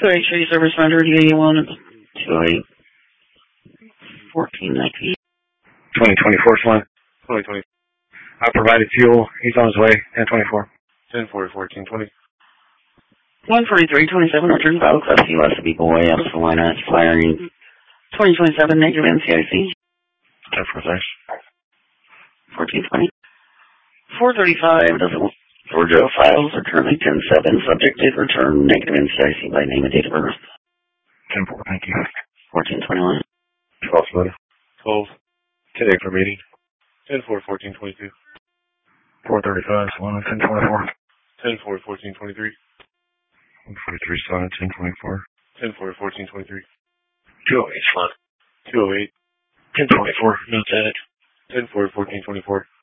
Tree Service Center, DA1, 208, 1419. 2024 Swan. 2020. I provided fuel. He's on his way. 1024. 1040 1420. 14327, return battle class USB boy out of Salina, firing 2027 negative NCIC. 1046. 1420. 435, doesn't Georgia files are currently 107, subject did return negative NCIC by name and date of birth. 10-4, thank you. 1421. 12 Slaughter. 12. Today for meeting. 10-4 1422. 435 Solana, 1024. 10-4 1423. 143 Solana, 1024. 10-4 1423. 208 Solana. 208. 1024, notes added. 10-4 1424.